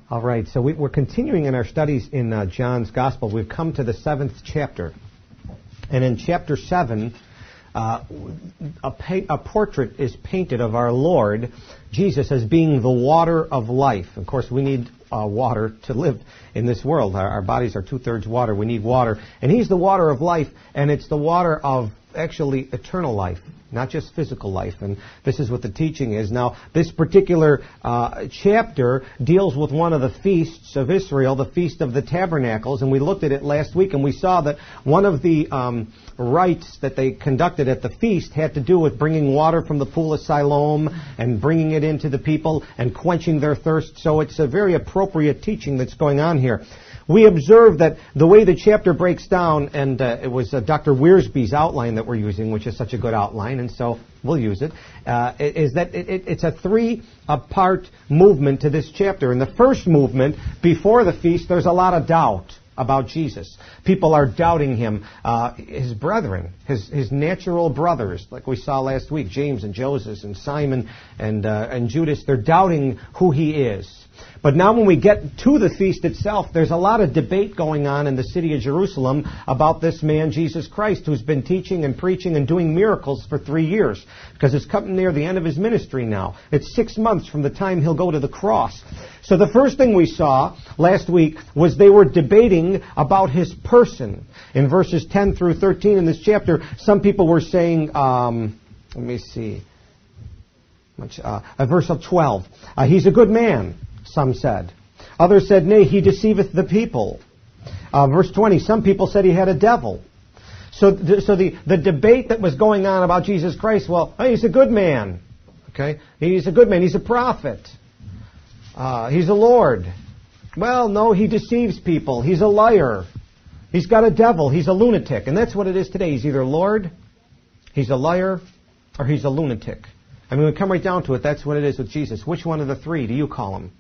All right, so we're continuing in our studies in John's Gospel. We've come to the 7th chapter. And in chapter 7, a portrait is painted of our Lord Jesus as being the water of life. Of course, we need water to live in this world. Our bodies are 2/3 water. We need water. And He's the water of life, and it's the water of actually eternal life, not just physical life. And this is what the teaching is. Now, this particular chapter deals with one of the feasts of Israel, the Feast of the Tabernacles, and we looked at it last week, and we saw that one of the rites that they conducted at the feast had to do with bringing water from the pool of Siloam and bringing it into the people and quenching their thirst. So it's a very appropriate teaching that's going on here. We observed that the way the chapter breaks down, and it was Dr. Wiersbe's outline that we're using, which is such a good outline, and so we'll use it, is that it's a three-part movement to this chapter. In the first movement, before the feast, there's a lot of doubt about Jesus. People are doubting Him. His brethren, his natural brothers, like we saw last week, James and Joseph and Simon and Judas, they're doubting who He is. But now when we get to the feast itself, there's a lot of debate going on in the city of Jerusalem about this man, Jesus Christ, who's been teaching and preaching and doing miracles for 3 years, because it's coming near the end of His ministry now. It's 6 months from the time He'll go to the cross. So the first thing we saw last week was they were debating about His person. In verses 10 through 13 in this chapter, some people were saying, verse 12, He's a good man, some said. Others said, nay, He deceiveth the people. Verse 20, some people said He had a devil. So the debate that was going on about Jesus Christ, well, He's a good man. Okay? He's a good man. He's a prophet. He's a Lord. Well, no, He deceives people. He's a liar. He's got a devil. He's a lunatic. And that's what it is today. He's either Lord, He's a liar, or He's a lunatic. I mean, when we come right down to it, that's what it is with Jesus. Which one of the three do you call Him?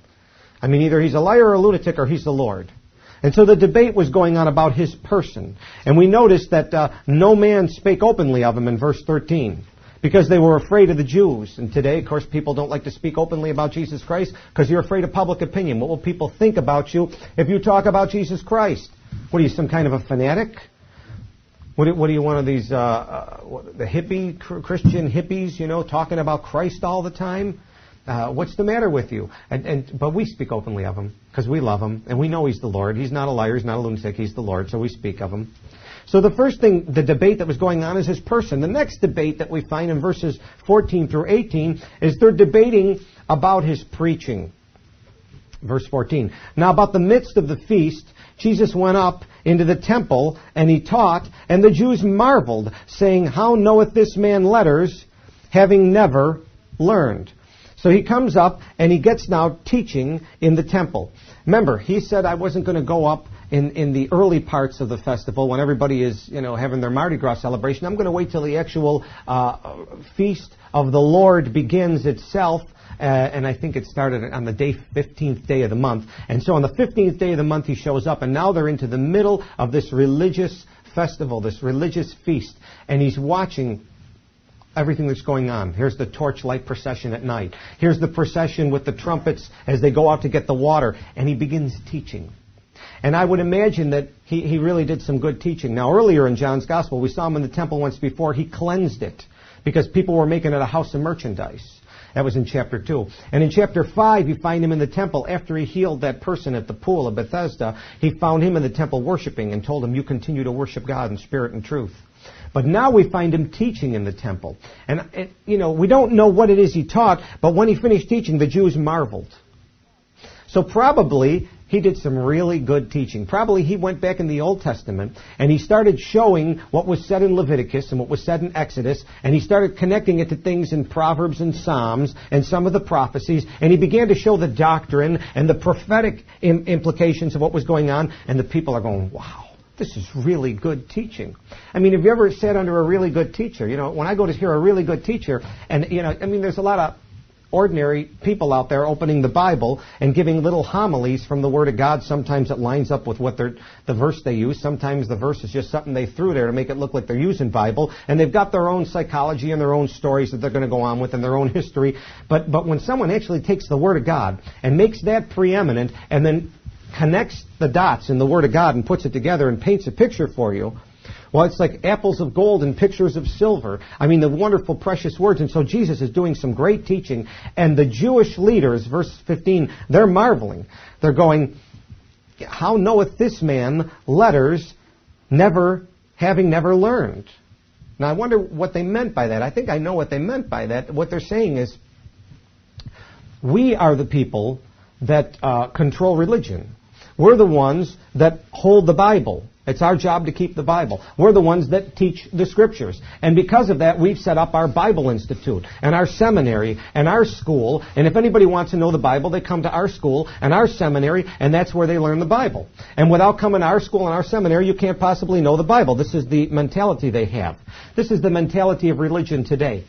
I mean, either He's a liar or a lunatic, or He's the Lord. And so the debate was going on about His person. And we noticed that no man spake openly of Him in verse 13, because they were afraid of the Jews. And today, of course, people don't like to speak openly about Jesus Christ because you're afraid of public opinion. What will people think about you if you talk about Jesus Christ? What are you, some kind of a fanatic? What are you, one of these the hippie, Christian hippies, talking about Christ all the time? What's the matter with you? But we speak openly of Him because we love Him and we know He's the Lord. He's not a liar. He's not a lunatic. He's the Lord. So we speak of Him. So the first thing, the debate that was going on is His person. The next debate that we find in verses 14 through 18 is they're debating about His preaching. Verse 14. Now about the midst of the feast, Jesus went up into the temple, and He taught, and the Jews marveled, saying, how knoweth this man letters, having never learned? So He comes up, and He gets now teaching in the temple. Remember, He said, I wasn't going to go up in the early parts of the festival when everybody is, having their Mardi Gras celebration. I'm going to wait till the actual feast of the Lord begins itself. And I think it started on the 15th day of the month. And so on the 15th day of the month, He shows up. And now they're into the middle of this religious festival, this religious feast. And He's watching everything that's going on. Here's the torchlight procession at night. Here's the procession with the trumpets as they go out to get the water. And He begins teaching. And I would imagine that he really did some good teaching. Now, earlier in John's Gospel, we saw Him in the temple once before. He cleansed it because people were making it a house of merchandise. That was in chapter 2. And in chapter 5, you find Him in the temple. After He healed that person at the pool of Bethesda, He found him in the temple worshiping and told him, you continue to worship God in spirit and truth. But now we find Him teaching in the temple. And we don't know what it is He taught, but when He finished teaching, the Jews marveled. So probably He did some really good teaching. Probably He went back in the Old Testament and He started showing what was said in Leviticus and what was said in Exodus, and He started connecting it to things in Proverbs and Psalms and some of the prophecies, and He began to show the doctrine and the prophetic implications of what was going on, and the people are going, wow. This is really good teaching. I mean, have you ever sat under a really good teacher? When I go to hear a really good teacher, and, there's a lot of ordinary people out there opening the Bible and giving little homilies from the Word of God. Sometimes it lines up with what the verse they use. Sometimes the verse is just something they threw there to make it look like they're using Bible. And they've got their own psychology and their own stories that they're going to go on with and their own history. But when someone actually takes the Word of God and makes that preeminent and then connects the dots in the Word of God and puts it together and paints a picture for you, well, it's like apples of gold and pictures of silver. I mean, the wonderful, precious words. And so Jesus is doing some great teaching. And the Jewish leaders, verse 15, they're marveling. They're going, how knoweth this man letters, having never learned? Now, I wonder what they meant by that. I think I know what they meant by that. What they're saying is, we are the people that control religion. We're the ones that hold the Bible. It's our job to keep the Bible. We're the ones that teach the Scriptures. And because of that, we've set up our Bible Institute and our seminary and our school. And if anybody wants to know the Bible, they come to our school and our seminary, and that's where they learn the Bible. And without coming to our school and our seminary, you can't possibly know the Bible. This is the mentality they have. This is the mentality of religion today.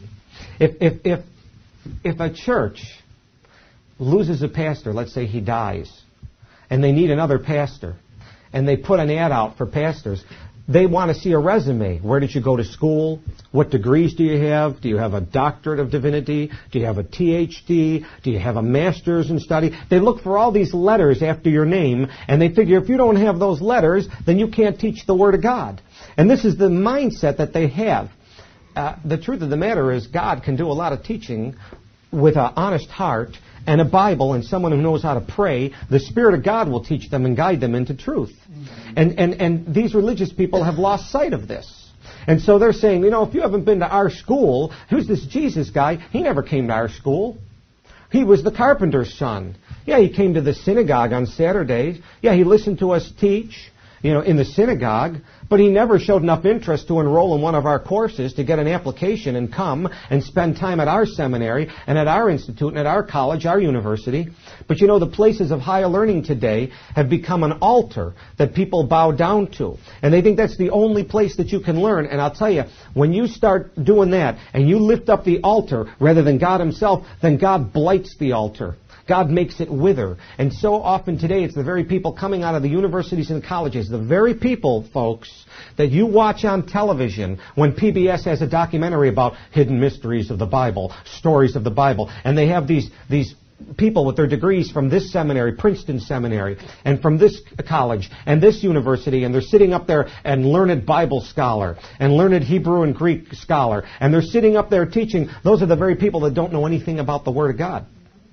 If a church loses a pastor, let's say he dies, and they need another pastor, and they put an ad out for pastors, they want to see a resume. Where did you go to school? What degrees do you have? Do you have a doctorate of divinity? Do you have a THD? Do you have a master's in study? They look for all these letters after your name, and they figure if you don't have those letters, then you can't teach the Word of God. And this is the mindset that they have. The truth of the matter is God can do a lot of teaching with an honest heart and a Bible and someone who knows how to pray. The Spirit of God will teach them and guide them into truth. And these religious people have lost sight of this. And so they're saying, if you haven't been to our school, who's this Jesus guy? He never came to our school. He was the carpenter's son. Yeah, he came to the synagogue on Saturdays. Yeah, he listened to us teach, in the synagogue. But he never showed enough interest to enroll in one of our courses to get an application and come and spend time at our seminary and at our institute and at our college, our university. But the places of higher learning today have become an altar that people bow down to. And they think that's the only place that you can learn. And I'll tell you, when you start doing that and you lift up the altar rather than God Himself, then God blights the altar. God makes it wither. And so often today, it's the very people coming out of the universities and colleges, the very people, folks, that you watch on television when PBS has a documentary about hidden mysteries of the Bible, stories of the Bible, and they have these people with their degrees from this seminary, Princeton Seminary, and from this college, and this university, and they're sitting up there and learned Bible scholar, and learned Hebrew and Greek scholar, and they're sitting up there teaching. Those are the very people that don't know anything about the Word of God.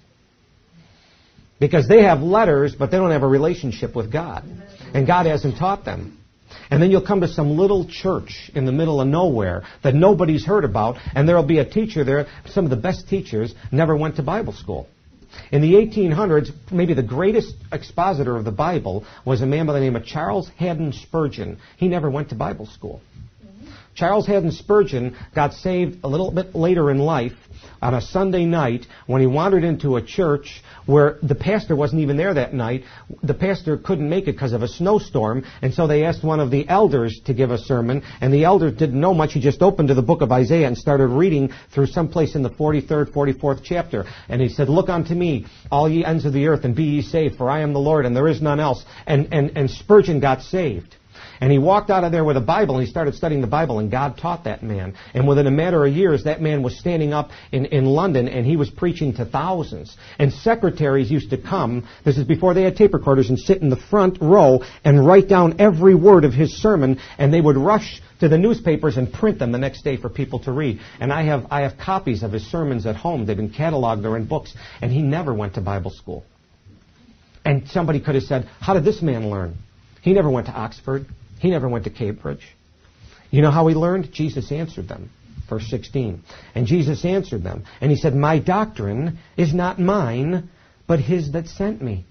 Because they have letters, but they don't have a relationship with God. And God hasn't taught them. And then you'll come to some little church in the middle of nowhere that nobody's heard about, and there'll be a teacher there. Some of the best teachers never went to Bible school. In the 1800s, maybe the greatest expositor of the Bible was a man by the name of Charles Haddon Spurgeon. He never went to Bible school. Charles Haddon Spurgeon got saved a little bit later in life on a Sunday night when he wandered into a church where the pastor wasn't even there that night. The pastor couldn't make it because of a snowstorm, and so they asked one of the elders to give a sermon, and the elder didn't know much. He just opened to the book of Isaiah and started reading through someplace in the 43rd, 44th chapter. And he said, "Look unto me, all ye ends of the earth, and be ye saved, for I am the Lord, and there is none else." And Spurgeon got saved. And he walked out of there with a Bible, and he started studying the Bible, and God taught that man. And within a matter of years, that man was standing up in London, and he was preaching to thousands. And secretaries used to come, this is before they had tape recorders, and sit in the front row and write down every word of his sermon, and they would rush to the newspapers and print them the next day for people to read. And I have copies of his sermons at home. They've been cataloged, they're in books. And he never went to Bible school. And somebody could have said, how did this man learn? He never went to Oxford. He never went to Cambridge. You know how he learned? Jesus answered them. Verse 16. And Jesus answered them. And he said, my doctrine is not mine, but his that sent me.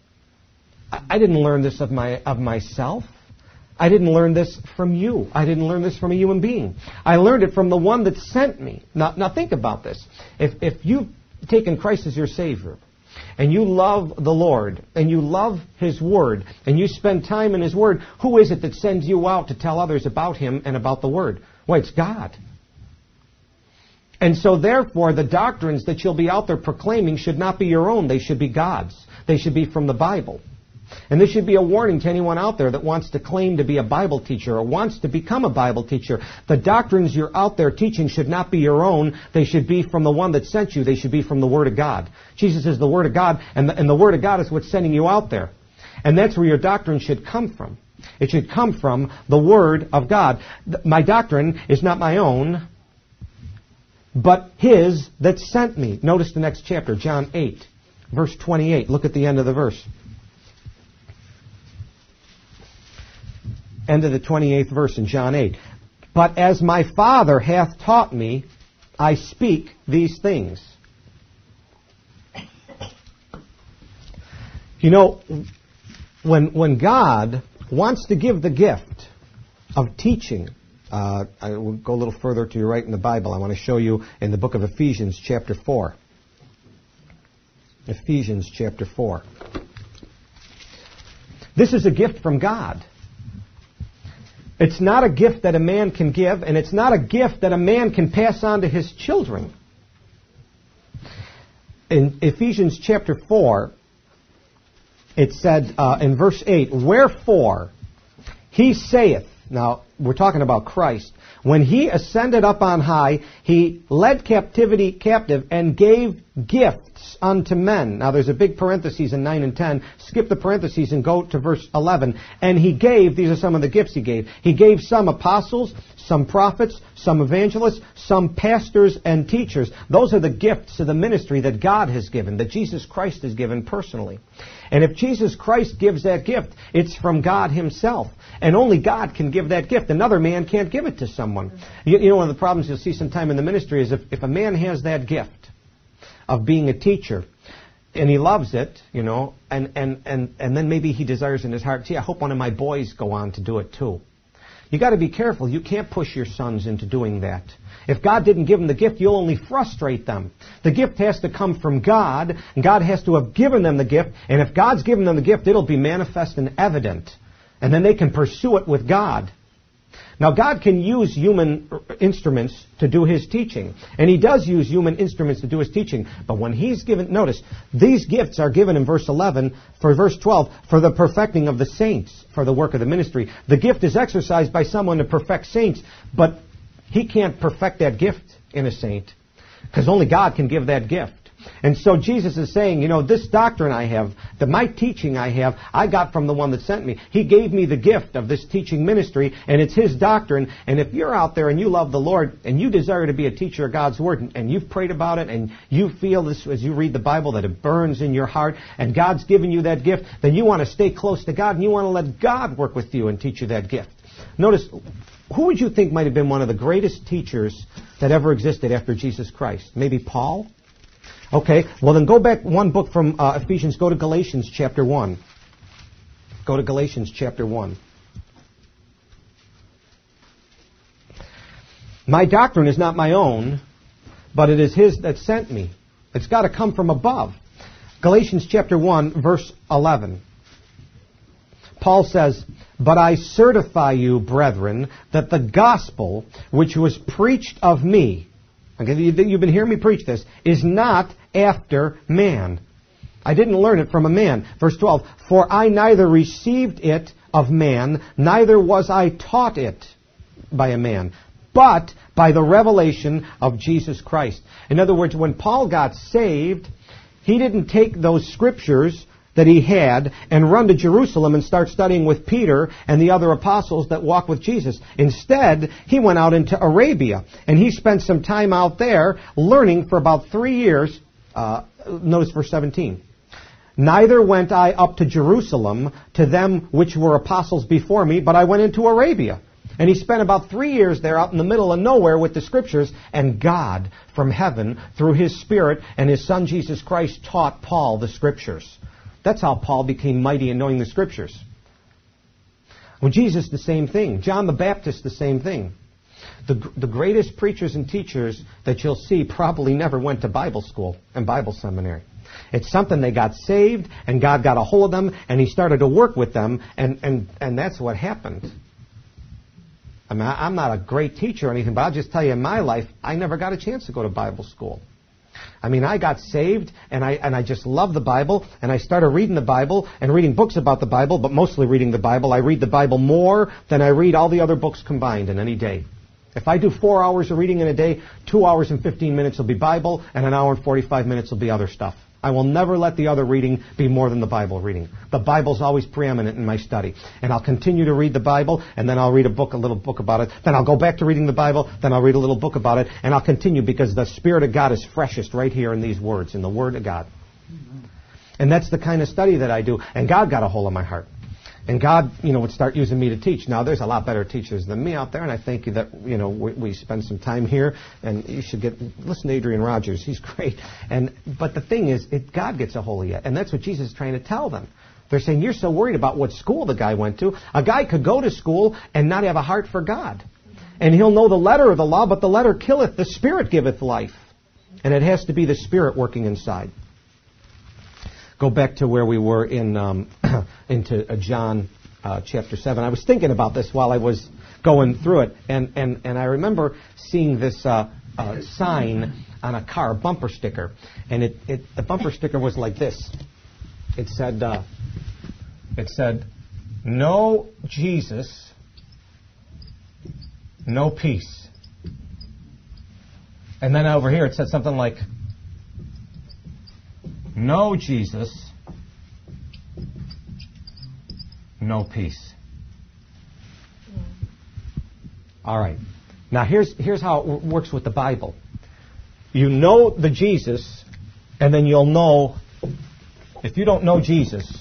I didn't learn this of myself. I didn't learn this from you. I didn't learn this from a human being. I learned it from the one that sent me. Now think about this. If you've taken Christ as your Savior, and you love the Lord, and you love His Word, and you spend time in His Word, who is it that sends you out to tell others about Him and about the Word? Well, it's God. And so therefore, the doctrines that you'll be out there proclaiming should not be your own. They should be God's. They should be from the Bible. And this should be a warning to anyone out there that wants to claim to be a Bible teacher or wants to become a Bible teacher. The doctrines you're out there teaching should not be your own. They should be from the one that sent you. They should be from the Word of God. Jesus is the Word of God, and the Word of God is what's sending you out there. And that's where your doctrine should come from. It should come from the Word of God. My doctrine is not my own, but His that sent me. Notice the next chapter, John 8, verse 28. Look at the end of the verse. End of the 28th verse in John 8. But as my Father hath taught me, I speak these things. You know, when God wants to give the gift of teaching, I will go a little further to your right in the Bible. I want to show you in the book of Ephesians chapter 4. Ephesians chapter 4. This is a gift from God. It's not a gift that a man can give, and it's not a gift that a man can pass on to his children. In Ephesians chapter 4, it said in verse 8, Wherefore he saith, now we're talking about Christ, when he ascended up on high, he led captivity captive and gave gifts unto men. Now there's a big parenthesis in 9 and 10. Skip the parentheses and go to verse 11. And he gave, these are some of the gifts he gave. He gave some apostles, some prophets, some evangelists, some pastors and teachers. Those are the gifts of the ministry that God has given, that Jesus Christ has given personally. And if Jesus Christ gives that gift, it's from God Himself. And only God can give that gift. Another man can't give it to someone. You know, one of the problems you'll see sometime in the ministry is if a man has that gift of being a teacher, and he loves it, you know, and then maybe he desires in his heart, gee, I hope one of my boys go on to do it too. You got to be careful. You can't push your sons into doing that. If God didn't give them the gift, you'll only frustrate them. The gift has to come from God, and God has to have given them the gift. And if God's given them the gift, it'll be manifest and evident. And then they can pursue it with God. Now, God can use human instruments to do His teaching. And He does use human instruments to do His teaching. But when He's given, notice, these gifts are given in verse 11, for verse 12, for the perfecting of the saints, for the work of the ministry. The gift is exercised by someone to perfect saints, but He can't perfect that gift in a saint, because only God can give that gift. And so Jesus is saying, you know, this doctrine I have, my teaching I have, I got from the one that sent me. He gave me the gift of this teaching ministry, and it's His doctrine. And if you're out there and you love the Lord, and you desire to be a teacher of God's Word, and you've prayed about it, and you feel this as you read the Bible, that it burns in your heart, and God's given you that gift, then you want to stay close to God, and you want to let God work with you and teach you that gift. Notice, who would you think might have been one of the greatest teachers that ever existed after Jesus Christ? Maybe Paul? Okay, well then go back one book from Ephesians. Go to Galatians chapter 1. Go to Galatians chapter 1. My doctrine is not my own, but it is His that sent me. It's got to come from above. Galatians chapter 1, verse 11. Paul says, But I certify you, brethren, that the gospel which was preached of me, okay, you've been hearing me preach this, is not after man. I didn't learn it from a man. Verse 12, For I neither received it of man, neither was I taught it by a man, but by the revelation of Jesus Christ. In other words, when Paul got saved, he didn't take those scriptures that he had and run to Jerusalem and start studying with Peter and the other apostles that walked with Jesus. Instead, he went out into Arabia, and he spent some time out there learning for about 3 years. Notice verse 17. Neither went I up to Jerusalem to them which were apostles before me, but I went into Arabia. And he spent about 3 years there out in the middle of nowhere with the Scriptures, and God from heaven, through His Spirit and His Son Jesus Christ, taught Paul the Scriptures. That's how Paul became mighty in knowing the Scriptures. Well, Jesus, the same thing. John the Baptist, the same thing. The greatest preachers and teachers that you'll see probably never went to Bible school and Bible seminary. It's something they got saved, and God got a hold of them, and He started to work with them, and that's what happened. I mean, I'm not a great teacher or anything, but I'll just tell you, in my life, I never got a chance to go to Bible school. I mean, I got saved, and I just love the Bible, and I started reading the Bible and reading books about the Bible, but mostly reading the Bible. I read the Bible more than I read all the other books combined in any day. If I do 4 hours of reading in a day, 2 hours and 15 minutes will be Bible, and an hour and 45 minutes will be other stuff. I will never let the other reading be more than the Bible reading. The Bible's always preeminent in my study. And I'll continue to read the Bible, and then I'll read a little book about it. Then I'll go back to reading the Bible, then I'll read a little book about it, and I'll continue because the Spirit of God is freshest right here in these words, in the Word of God. And that's the kind of study that I do. And God got a hold of my heart. And God, would start using me to teach. Now, there's a lot better teachers than me out there, and I think that, we spend some time here, and you should listen to Adrian Rogers. He's great. But the thing is, God gets a hold of you, and that's what Jesus is trying to tell them. They're saying, you're so worried about what school the guy went to. A guy could go to school and not have a heart for God. And he'll know the letter of the law, but the letter killeth, the Spirit giveth life. And it has to be the Spirit working inside. Go back to where we were into John chapter 7. I was thinking about this while I was going through it, and I remember seeing this sign on a car, a bumper sticker, and the bumper sticker was like this. It said, "No Jesus, no peace." And then over here it said something like, "No Jesus, no peace." All right. Now here's how it works with the Bible. You know the Jesus, and then you'll know, if you don't know Jesus,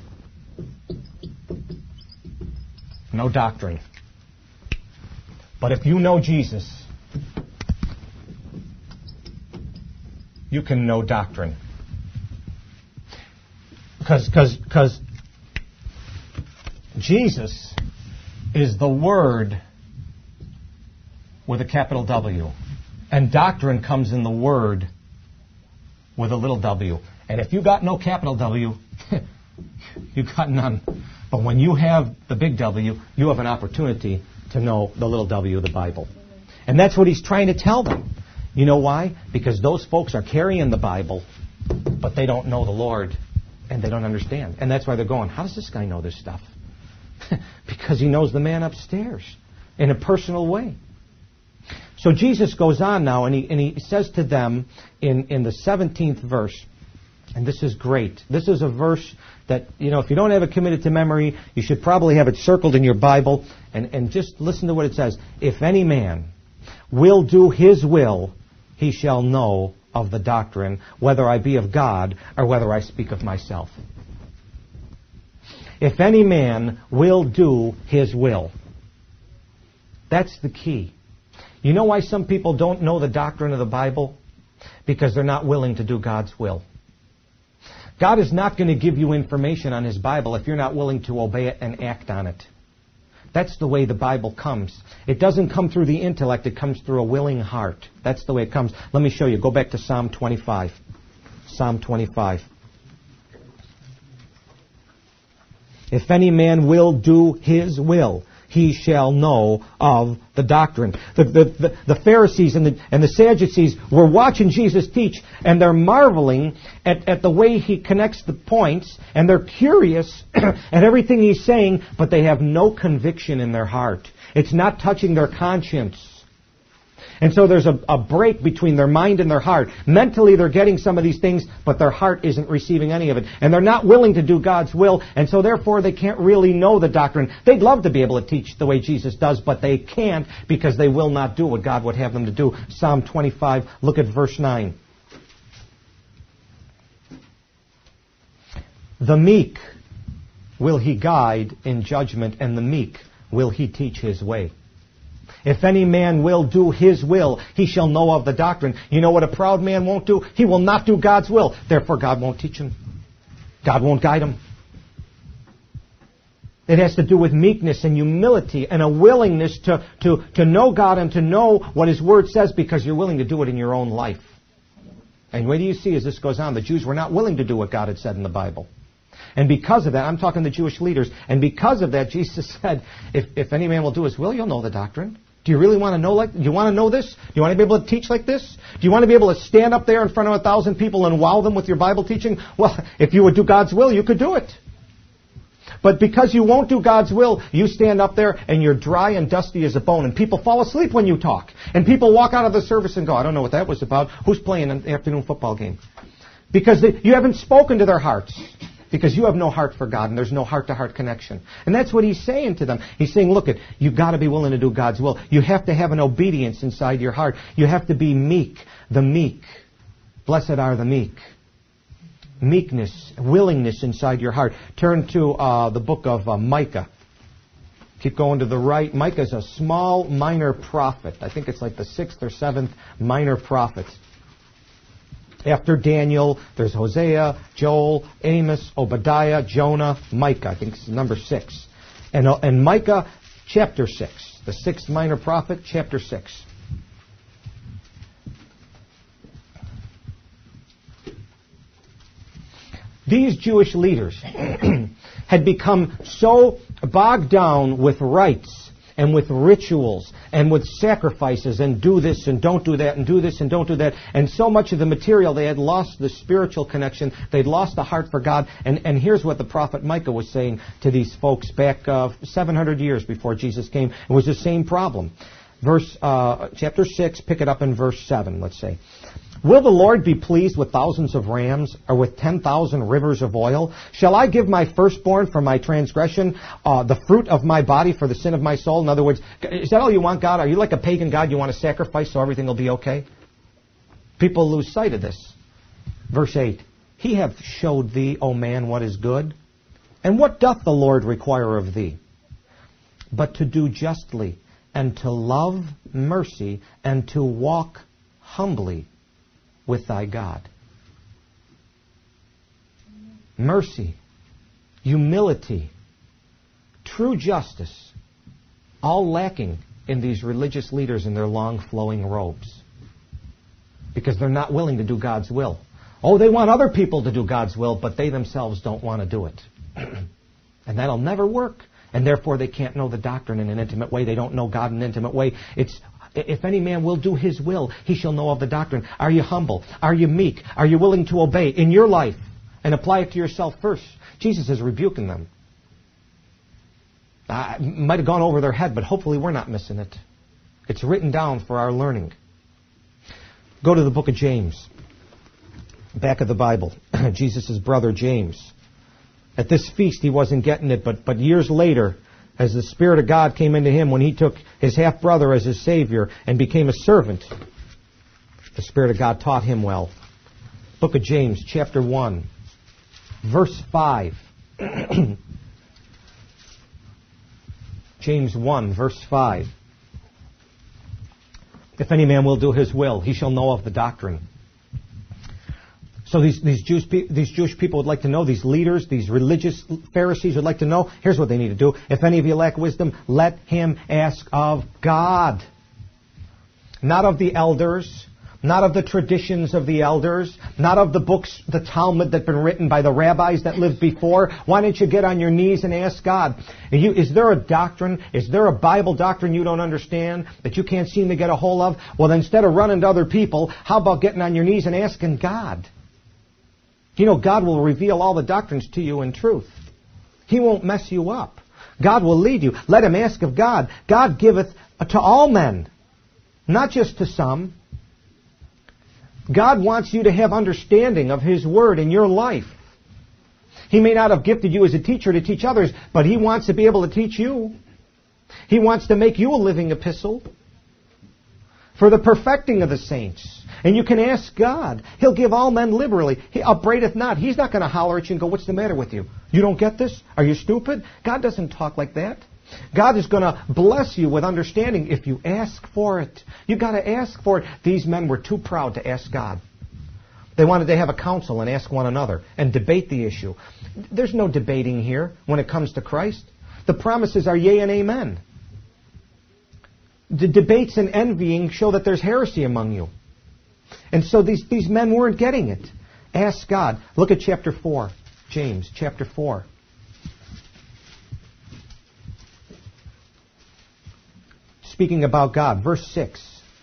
no doctrine. But if you know Jesus, you can know doctrine. Because Jesus is the Word with a capital W. And doctrine comes in the Word with a little w. And if you got no capital W, you got none. But when you have the big W, you have an opportunity to know the little w of the Bible. And that's what he's trying to tell them. You know why? Because those folks are carrying the Bible, but they don't know the Lord. And they don't understand. And that's why they're going, how does this guy know this stuff? Because he knows the man upstairs in a personal way. So Jesus goes on now, and he says to them in the 17th verse, and this is great. This is a verse that, if you don't have it committed to memory, you should probably have it circled in your Bible. And just listen to what it says. If any man will do his will, he shall know of the doctrine, whether I be of God or whether I speak of myself. If any man will do his will. That's the key. You know why some people don't know the doctrine of the Bible? Because they're not willing to do God's will. God is not going to give you information on His Bible if you're not willing to obey it and act on it. That's the way the Bible comes. It doesn't come through the intellect. It comes through a willing heart. That's the way it comes. Let me show you. Go back to Psalm 25. Psalm 25. If any man will do his will, he shall know of the doctrine. The Pharisees and the Sadducees were watching Jesus teach, and they're marveling at the way He connects the points, and they're curious at everything He's saying, but they have no conviction in their heart. It's not touching their conscience. And so there's a break between their mind and their heart. Mentally they're getting some of these things, but their heart isn't receiving any of it. And they're not willing to do God's will, and so therefore they can't really know the doctrine. They'd love to be able to teach the way Jesus does, but they can't because they will not do what God would have them to do. Psalm 25, look at verse 9. The meek will He guide in judgment, and the meek will He teach His way. If any man will do his will, he shall know of the doctrine. You know what a proud man won't do? He will not do God's will. Therefore, God won't teach him. God won't guide him. It has to do with meekness and humility and a willingness to know God and to know what His Word says because you're willing to do it in your own life. And what do you see as this goes on? The Jews were not willing to do what God had said in the Bible. And because of that, I'm talking to Jewish leaders, and because of that, Jesus said, if any man will do his will, you'll know the doctrine. Do you really want to know do you want to know this? Do you want to be able to teach like this? Do you want to be able to stand up there in front of 1,000 people and wow them with your Bible teaching? Well, if you would do God's will, you could do it. But because you won't do God's will, you stand up there and you're dry and dusty as a bone. And people fall asleep when you talk. And people walk out of the service and go, I don't know what that was about. Who's playing an afternoon football game? Because you haven't spoken to their hearts. Because you have no heart for God, and there's no heart-to-heart connection. And that's what he's saying to them. He's saying, look, you've got to be willing to do God's will. You have to have an obedience inside your heart. You have to be meek. The meek. Blessed are the meek. Meekness, willingness inside your heart. Turn to the book of Micah. Keep going to the right. Micah is a small, minor prophet. I think it's like the 6th or 7th minor prophet. After Daniel, there's Hosea, Joel, Amos, Obadiah, Jonah, Micah. I think it's number 6. And Micah, chapter 6. The 6th minor prophet, chapter 6. These Jewish leaders had become so bogged down with rites and with rituals and with sacrifices and do this and don't do that and do this and don't do that. And so much of the material, they had lost the spiritual connection. They'd lost the heart for God. And here's what the prophet Micah was saying to these folks back 700 years before Jesus came. It was the same problem. Chapter 6, pick it up in verse 7, let's say. Will the Lord be pleased with thousands of rams or with 10,000 rivers of oil? Shall I give my firstborn for my transgression, the fruit of my body for the sin of my soul? In other words, is that all you want, God? Are you like a pagan God? You want to sacrifice so everything will be okay? People lose sight of this. Verse 8, He hath showed thee, O man, what is good. And what doth the Lord require of thee? But to do justly, and to love mercy, and to walk humbly with thy God. Mercy, humility, true justice, all lacking in these religious leaders in their long flowing robes. Because they're not willing to do God's will. Oh, they want other people to do God's will, but they themselves don't want to do it. And that'll never work. And therefore they can't know the doctrine in an intimate way. They don't know God in an intimate way. If any man will do his will, he shall know of the doctrine. Are you humble? Are you meek? Are you willing to obey in your life and apply it to yourself first? Jesus is rebuking them. Might have gone over their head, but hopefully we're not missing it. It's written down for our learning. Go to the book of James. Back of the Bible. Jesus' brother James. At this feast he wasn't getting it, but years later, as the Spirit of God came into him when he took his half-brother as his Savior and became a servant, the Spirit of God taught him well. Book of James, chapter 1, verse 5. James 1, verse 5. If any man will do his will, he shall know of the doctrine. So these Jewish people would like to know, these leaders, these religious Pharisees would like to know, here's what they need to do. If any of you lack wisdom, let him ask of God. Not of the elders, not of the traditions of the elders, not of the books, the Talmud that have been written by the rabbis that lived before. Why don't you get on your knees and ask God? Is there a doctrine, is there a Bible doctrine you don't understand that you can't seem to get a hold of? Well, instead of running to other people, how about getting on your knees and asking God? You know, God will reveal all the doctrines to you in truth. He won't mess you up. God will lead you. Let him ask of God. God giveth to all men, not just to some. God wants you to have understanding of His Word in your life. He may not have gifted you as a teacher to teach others, but He wants to be able to teach you. He wants to make you a living epistle for the perfecting of the saints. And you can ask God. He'll give all men liberally. He upbraideth not. He's not going to holler at you and go, what's the matter with you? You don't get this? Are you stupid? God doesn't talk like that. God is going to bless you with understanding if you ask for it. You've got to ask for it. These men were too proud to ask God. They wanted to have a council and ask one another and debate the issue. There's no debating here when it comes to Christ. The promises are yea and amen. The debates and envying show that there's heresy among you. And so these men weren't getting it. Ask God. Look at chapter 4. James chapter 4. Speaking about God, verse 6.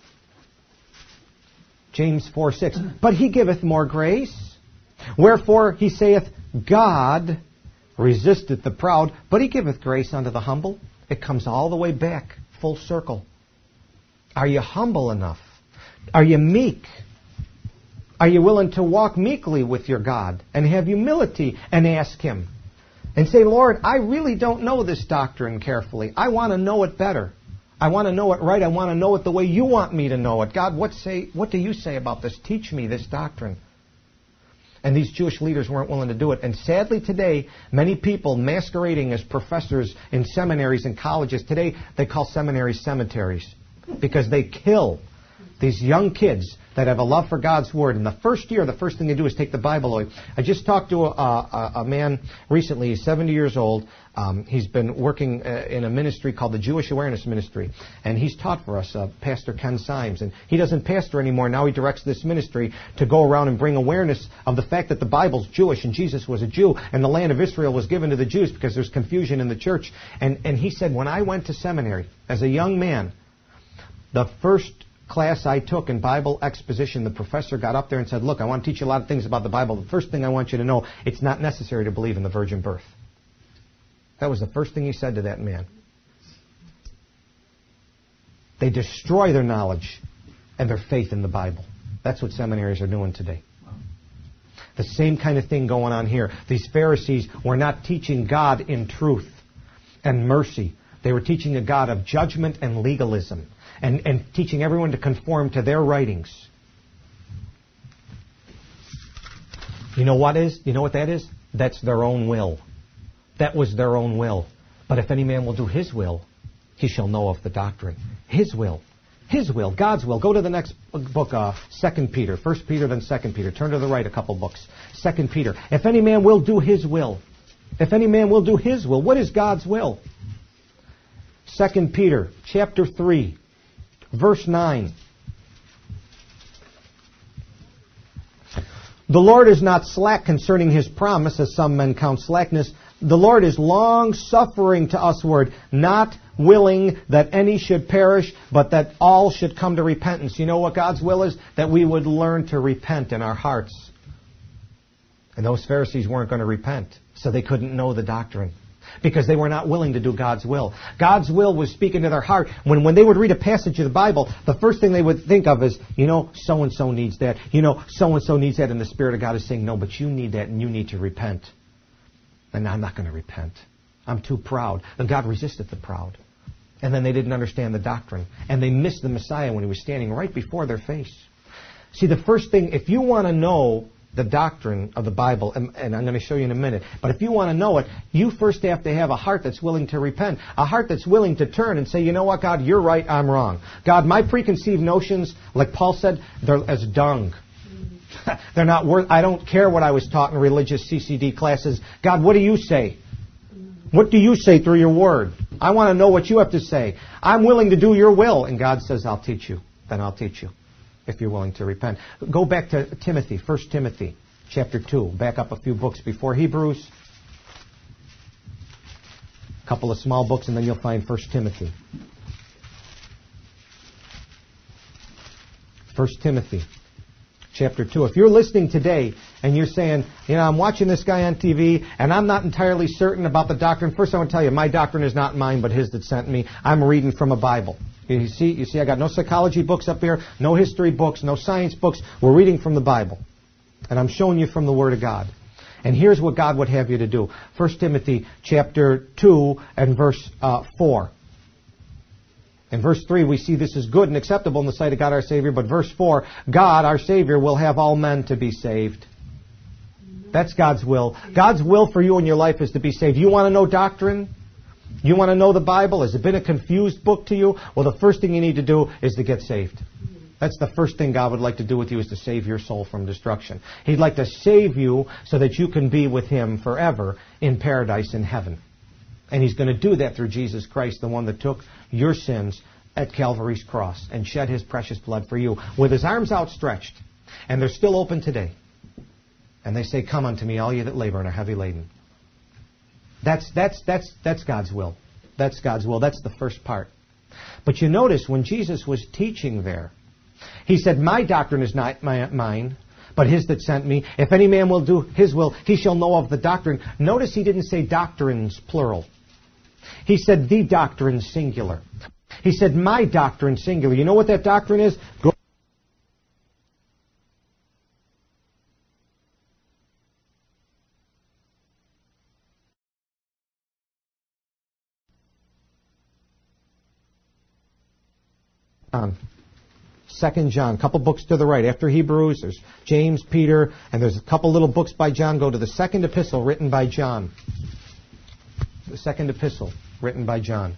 James 4:6. But he giveth more grace. Wherefore he saith, God resisteth the proud, but he giveth grace unto the humble. It comes all the way back, full circle. Are you humble enough? Are you meek? Are you willing to walk meekly with your God and have humility and ask Him? And say, Lord, I really don't know this doctrine carefully. I want to know it better. I want to know it right. I want to know it the way you want me to know it. God, what do you say about this? Teach me this doctrine. And these Jewish leaders weren't willing to do it. And sadly today, many people masquerading as professors in seminaries and colleges, today they call seminaries cemeteries because they kill these young kids that have a love for God's Word. In the first year, the first thing they do is take the Bible away. I just talked to a man recently. He's 70 years old. He's been working in a ministry called the Jewish Awareness Ministry. And he's taught for us, Pastor Ken Symes. And he doesn't pastor anymore. Now he directs this ministry to go around and bring awareness of the fact that the Bible's Jewish and Jesus was a Jew. And the land of Israel was given to the Jews because there's confusion in the church. And he said, when I went to seminary as a young man, the first class I took in Bible exposition, the professor got up there and said, look, I want to teach you a lot of things about the Bible. The first thing I want you to know, it's not necessary to believe in the virgin birth. That was the first thing he said to that man. They destroy their knowledge and their faith in the Bible. That's what seminaries are doing today. The same kind of thing going on here. These Pharisees were not teaching God in truth and mercy. They were teaching a God of judgment and legalism. And teaching everyone to conform to their writings. You know what that is? That's their own will. That was their own will. But if any man will do his will, he shall know of the doctrine. His will. His will. God's will. Go to the next book, 2 Peter. 1 Peter, then 2 Peter. Turn to the right a couple books. 2 Peter. If any man will do his will. If any man will do his will. What is God's will? 2 Peter chapter 3. Verse 9. The Lord is not slack concerning His promise, as some men count slackness. The Lord is long-suffering to usward, not willing that any should perish, but that all should come to repentance. You know what God's will is? That we would learn to repent in our hearts. And those Pharisees weren't going to repent, so they couldn't know the doctrine. Because they were not willing to do God's will. God's will was speaking to their heart. When they would read a passage of the Bible, the first thing they would think of is, so-and-so needs that. So-and-so needs that. And the Spirit of God is saying, no, but you need that and you need to repent. And I'm not going to repent. I'm too proud. And God resisted the proud. And then they didn't understand the doctrine. And they missed the Messiah when He was standing right before their face. See, the first thing, if you want to know the doctrine of the Bible, and I'm going to show you in a minute. But if you want to know it, you first have to have a heart that's willing to repent. A heart that's willing to turn and say, you know what, God, you're right, I'm wrong. God, my preconceived notions, like Paul said, they're as dung. They're not worth, I don't care what I was taught in religious CCD classes. God, what do you say? What do you say through your word? I want to know what you have to say. I'm willing to do your will. And God says, I'll teach you. Then I'll teach you. If you're willing to repent. Go back to Timothy, 1 Timothy, chapter 2. Back up a few books before Hebrews. A couple of small books, and then you'll find 1 Timothy. 1 Timothy, chapter 2. If you're listening today and you're saying, I'm watching this guy on TV, and I'm not entirely certain about the doctrine. First, I want to tell you, my doctrine is not mine, but His that sent me. I'm reading from a Bible. You see, I got no psychology books up here, no history books, no science books. We're reading from the Bible. And I'm showing you from the Word of God. And here's what God would have you to do. 1 Timothy chapter 2 and verse 4. In verse 3, we see this is good and acceptable in the sight of God our Savior. But verse 4, God, our Savior, will have all men to be saved. That's God's will. God's will for you in your life is to be saved. You want to know doctrine? You want to know the Bible? Has it been a confused book to you? Well, the first thing you need to do is to get saved. That's the first thing God would like to do with you, is to save your soul from destruction. He'd like to save you so that you can be with Him forever in paradise in heaven. And He's going to do that through Jesus Christ, the one that took your sins at Calvary's cross and shed His precious blood for you with His arms outstretched. And they're still open today. And they say, come unto me, all ye that labor and are heavy laden. That's God's will. That's God's will. That's the first part. But you notice when Jesus was teaching there, He said, my doctrine is not mine, but His that sent me. If any man will do His will, he shall know of the doctrine. Notice He didn't say doctrines, plural. He said the doctrine, singular. He said my doctrine, singular. You know what that doctrine is? Go on. 2 John, a couple books to the right. After Hebrews, there's James, Peter, and there's a couple little books by John. Go to the second epistle written by John. The second epistle written by John.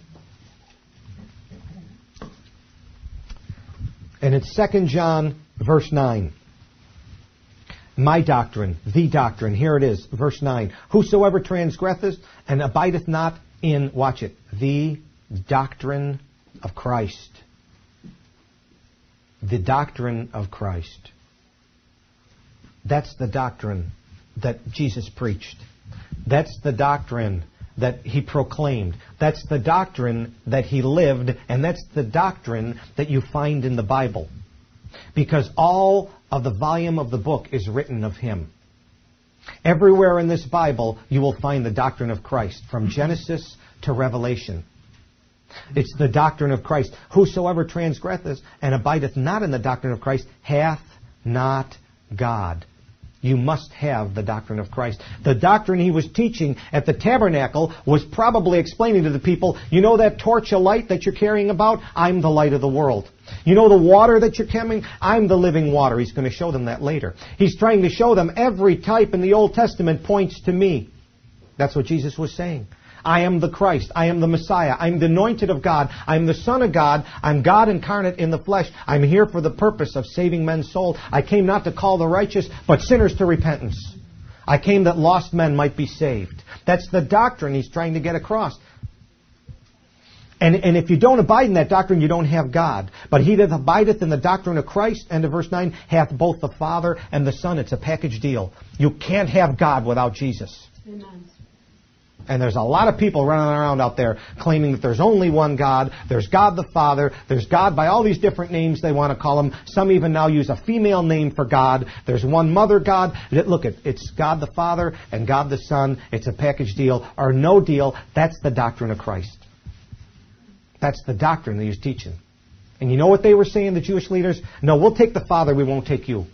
And it's 2 John, verse 9. My doctrine, the doctrine, here it is, verse 9. Whosoever transgresseth and abideth not in, watch it, the doctrine of Christ. The doctrine of Christ. That's the doctrine that Jesus preached. That's the doctrine that He proclaimed. That's the doctrine that He lived, and that's the doctrine that you find in the Bible. Because all of the volume of the book is written of Him. Everywhere in this Bible you will find the doctrine of Christ, from Genesis to Revelation. It's the doctrine of Christ. Whosoever transgresseth and abideth not in the doctrine of Christ hath not God. You must have the doctrine of Christ. The doctrine He was teaching at the tabernacle was probably explaining to the people, you know that torch of light that you're carrying about? I'm the light of the world. You know the water that you're carrying? I'm the living water. He's going to show them that later. He's trying to show them every type in the Old Testament points to me. That's what Jesus was saying. I am the Christ. I am the Messiah. I'm the anointed of God. I'm the Son of God. I'm God incarnate in the flesh. I'm here for the purpose of saving men's souls. I came not to call the righteous, but sinners to repentance. I came that lost men might be saved. That's the doctrine He's trying to get across. And if you don't abide in that doctrine, you don't have God. But he that abideth in the doctrine of Christ, end of verse 9, hath both the Father and the Son. It's a package deal. You can't have God without Jesus. Amen. And there's a lot of people running around out there claiming that there's only one God. There's God the Father. There's God by all these different names they want to call Him. Some even now use a female name for God. There's one mother God. Look, it's God the Father and God the Son. It's a package deal or no deal. That's the doctrine of Christ. That's the doctrine that He was teaching. And you know what they were saying, the Jewish leaders? No, we'll take the Father, we won't take you.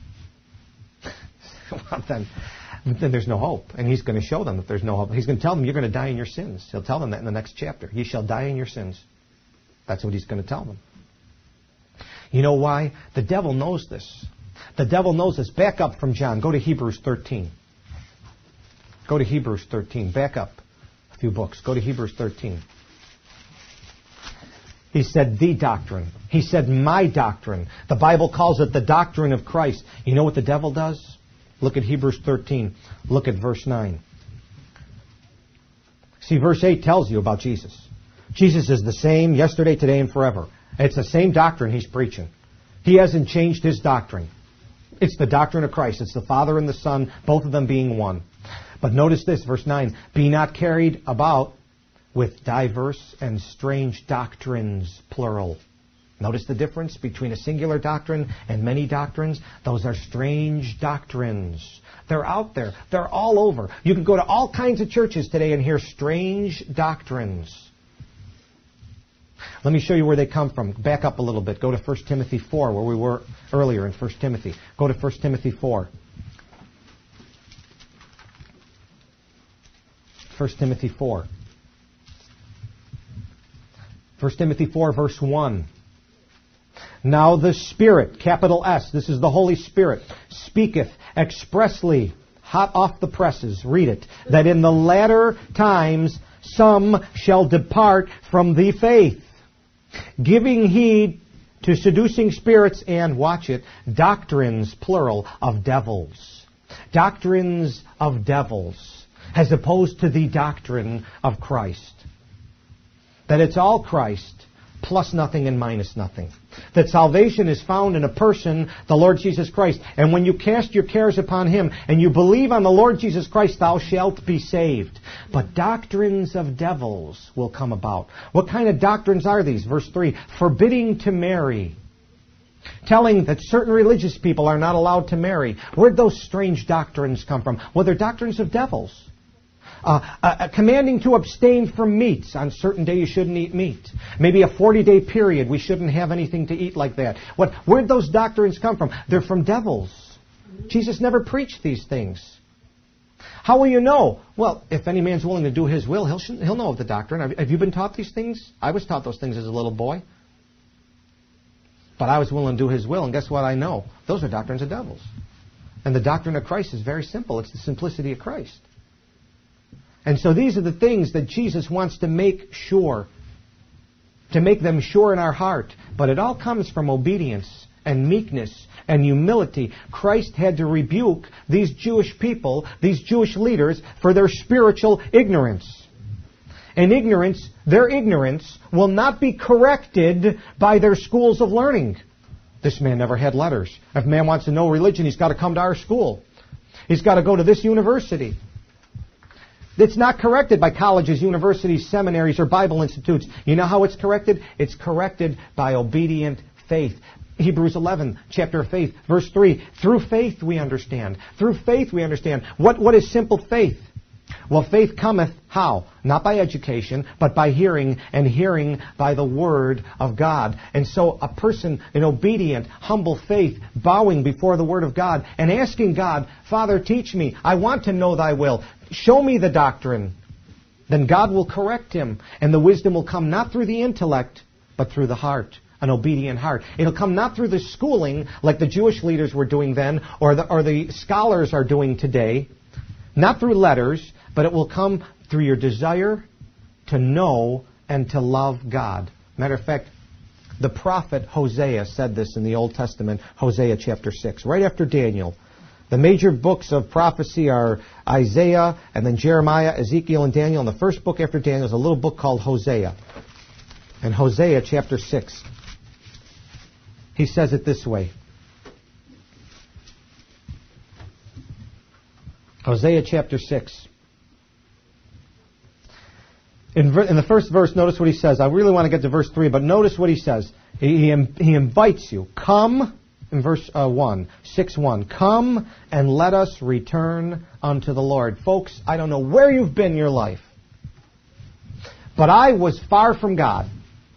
Well, then there's no hope. And He's going to show them that there's no hope. He's going to tell them, you're going to die in your sins. He'll tell them that in the next chapter. You shall die in your sins. That's what He's going to tell them. You know why? The devil knows this. The devil knows this. Back up from John. Go to Hebrews 13. Go to Hebrews 13. Back up a few books. Go to Hebrews 13. He said the doctrine. He said my doctrine. The Bible calls it the doctrine of Christ. You know what the devil does? Look at Hebrews 13. Look at verse 9. See, verse 8 tells you about Jesus. Jesus is the same yesterday, today, and forever. It's the same doctrine He's preaching. He hasn't changed His doctrine. It's the doctrine of Christ. It's the Father and the Son, both of them being one. But notice this, verse 9. Be not carried about with diverse and strange doctrines, plural. Notice the difference between a singular doctrine and many doctrines. Those are strange doctrines. They're out there. They're all over. You can go to all kinds of churches today and hear strange doctrines. Let me show you where they come from. Back up a little bit. Go to 1 Timothy 4, where we were earlier in 1 Timothy. Go to 1 Timothy 4. 1 Timothy 4. 1 Timothy 4, verse 1. Now the Spirit, capital S, this is the Holy Spirit, speaketh expressly, hot off the presses, read it, that in the latter times some shall depart from the faith, giving heed to seducing spirits and, watch it, doctrines, plural, of devils. Doctrines of devils, as opposed to the doctrine of Christ. That it's all Christ, plus nothing and minus nothing. That salvation is found in a person, the Lord Jesus Christ. And when you cast your cares upon Him and you believe on the Lord Jesus Christ, thou shalt be saved. But doctrines of devils will come about. What kind of doctrines are these? Verse 3, forbidding to marry. Telling that certain religious people are not allowed to marry. Where'd those strange doctrines come from? Well, they're doctrines of devils. Commanding to abstain from meats. On a certain day you shouldn't eat meat. Maybe a 40-day period we shouldn't have anything to eat like that. Where'd those doctrines come from? They're from devils. Jesus never preached these things. How will you know? Well, if any man's willing to do his will, he'll know of the doctrine. Have you been taught these things? I was taught those things as a little boy. But I was willing to do His will, and guess what I know? Those are doctrines of devils. And the doctrine of Christ is very simple. It's the simplicity of Christ. And so these are the things that Jesus wants to make sure, to make them sure in our heart. But it all comes from obedience and meekness and humility. Christ had to rebuke these Jewish people, these Jewish leaders, for their spiritual ignorance. And their ignorance will not be corrected by their schools of learning. This man never had letters. If a man wants to know religion, he's got to come to our school. He's got to go to this university. It's not corrected by colleges, universities, seminaries, or Bible institutes. You know how it's corrected? It's corrected by obedient faith. Hebrews 11, chapter of faith, verse 3. Through faith we understand. Through faith we understand. What is simple faith? Well, faith cometh how? Not by education, but by hearing, and hearing by the Word of God. And so a person in obedient, humble faith, bowing before the Word of God, and asking God, Father, teach me. I want to know Thy will. Show me the doctrine. Then God will correct him, and the wisdom will come not through the intellect, but through the heart. An obedient heart. It'll come not through the schooling like the Jewish leaders were doing then, or the scholars are doing today. Not through letters, but it will come through your desire to know and to love God. Matter of fact, the prophet Hosea said this in the Old Testament, Hosea chapter 6, right after Daniel. The major books of prophecy are Isaiah, and then Jeremiah, Ezekiel, and Daniel. And the first book after Daniel is a little book called Hosea. And Hosea chapter 6, he says it this way. Hosea chapter 6. In the first verse, notice what he says. I really want to get to verse 3, but notice what he says. He invites you. Come, in verse 1, 6:1. Come and let us return unto the Lord. Folks, I don't know where you've been in your life, but I was far from God.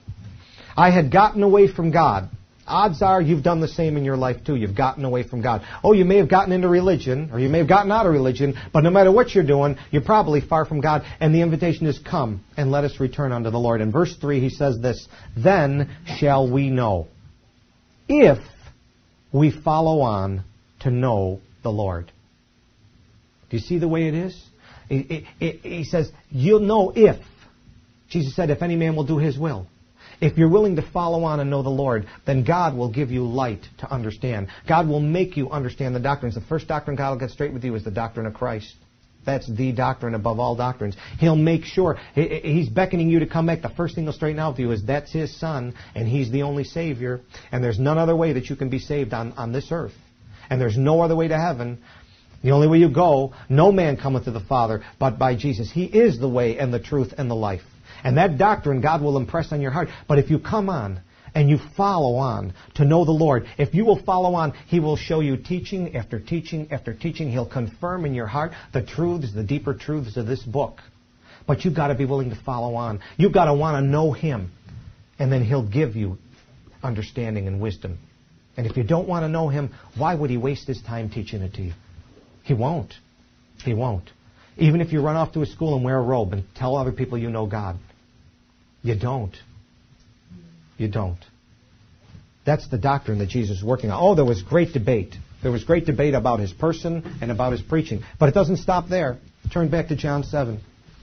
I had gotten away from God. Odds are you've done the same in your life too. You've gotten away from God. Oh, you may have gotten into religion, or you may have gotten out of religion, but no matter what you're doing, you're probably far from God. And the invitation is, come and let us return unto the Lord. In verse 3, he says this, then shall we know, if we follow on to know the Lord. Do you see the way it is? He says, you'll know if. Jesus said, if any man will do His will. If you're willing to follow on and know the Lord, then God will give you light to understand. God will make you understand the doctrines. The first doctrine God will get straight with you is the doctrine of Christ. That's the doctrine above all doctrines. He'll make sure. He's beckoning you to come back. The first thing He'll straighten out with you is that's His Son, and He's the only Savior. And there's none other way that you can be saved on this earth. And there's no other way to heaven. The only way you go, no man cometh to the Father but by Jesus. He is the way and the truth and the life. And that doctrine God will impress on your heart. But if you come on and you follow on to know the Lord, if you will follow on, He will show you teaching after teaching after teaching. He'll confirm in your heart the truths, the deeper truths of this book. But you've got to be willing to follow on. You've got to want to know Him. And then He'll give you understanding and wisdom. And if you don't want to know Him, why would He waste His time teaching it to you? He won't. He won't. Even if you run off to a school and wear a robe and tell other people you know God. You don't. You don't. That's the doctrine that Jesus is working on. Oh, there was great debate. There was great debate about His person and about His preaching. But it doesn't stop there. Turn back to John 7.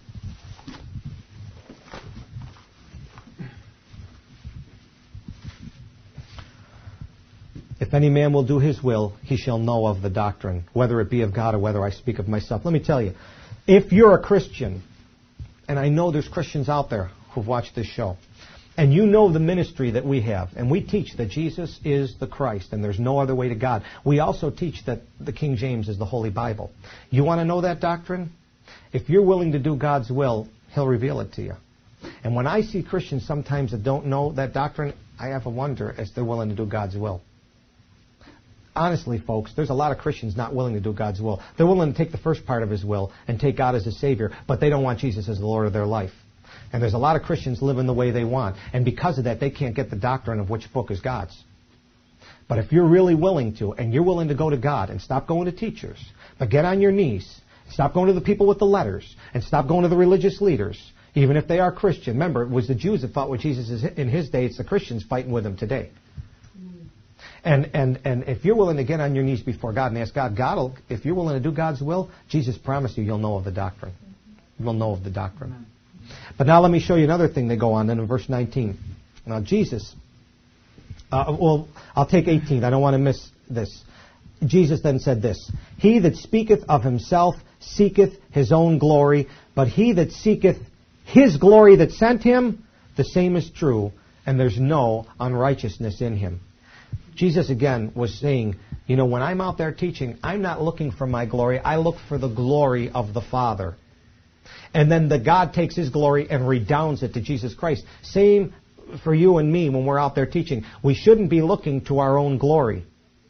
If any man will do his will, he shall know of the doctrine, whether it be of God or whether I speak of myself. Let me tell you, if you're a Christian, and I know there's Christians out there who've watched this show, and you know the ministry that we have, and we teach that Jesus is the Christ and there's no other way to God. We also teach that the King James is the Holy Bible. You want to know that doctrine? If you're willing to do God's will, He'll reveal it to you. And when I see Christians sometimes that don't know that doctrine, I have a wonder if they're willing to do God's will. Honestly, folks, there's a lot of Christians not willing to do God's will. They're willing to take the first part of His will and take God as a Savior, but they don't want Jesus as the Lord of their life. And there's a lot of Christians living the way they want. And because of that, they can't get the doctrine of which book is God's. But if you're really willing to, and you're willing to go to God and stop going to teachers, but get on your knees, stop going to the people with the letters, and stop going to the religious leaders, even if they are Christian. Remember, it was the Jews that fought with Jesus in His day. It's the Christians fighting with Him today. And if you're willing to get on your knees before God and ask God, if you're willing to do God's will, Jesus promised you'll know of the doctrine. You'll know of the doctrine. But now let me show you another thing they go on then in verse 19. Now Jesus, I'll take 18. I don't want to miss this. Jesus then said this, He that speaketh of himself seeketh his own glory, but he that seeketh his glory that sent him, the same is true, and there's no unrighteousness in him. Jesus again was saying, when I'm out there teaching, I'm not looking for my glory. I look for the glory of the Father. And then God takes His glory and redounds it to Jesus Christ. Same for you and me when we're out there teaching. We shouldn't be looking to our own glory.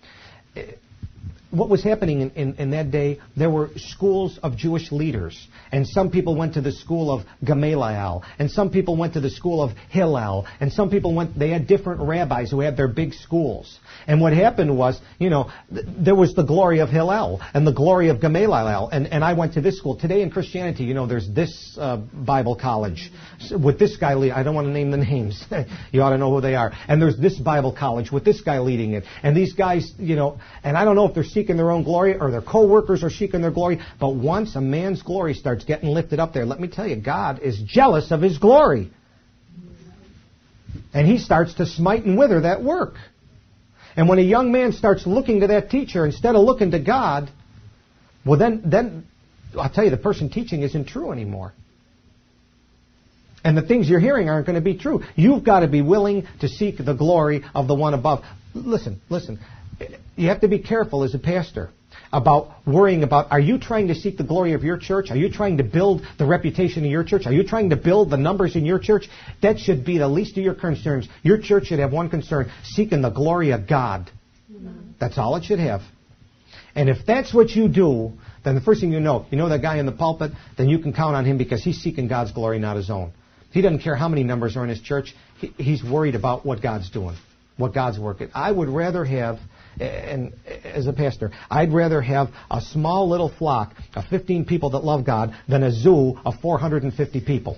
What was happening in that day, there were schools of Jewish leaders. And some people went to the school of Gamaliel. And some people went to the school of Hillel. And some people they had different rabbis who had their big schools. And what happened was, there was the glory of Hillel and the glory of Gamaliel. And I went to this school. Today in Christianity, there's this Bible college with this guy leading. I don't want to name the names. You ought to know who they are. And there's this Bible college with this guy leading it. And these guys, and I don't know if they're seeking their own glory or their co-workers are seeking their glory. But once a man's glory starts getting lifted up there, let me tell you, God is jealous of His glory. And He starts to smite and wither that work. And when a young man starts looking to that teacher instead of looking to God, well then I'll tell you, the person teaching isn't true anymore. And the things you're hearing aren't going to be true. You've got to be willing to seek the glory of the one above. Listen. You have to be careful as a pastor about worrying about, are you trying to seek the glory of your church? Are you trying to build the reputation of your church? Are you trying to build the numbers in your church? That should be the least of your concerns. Your church should have one concern, seeking the glory of God. That's all it should have. And if that's what you do, then the first thing you know that guy in the pulpit, then you can count on him because he's seeking God's glory, not his own. He doesn't care how many numbers are in his church. He's worried about what God's doing, what God's working. I would rather have, and as a pastor, I'd rather have a small little flock of 15 people that love God than a zoo of 450 people.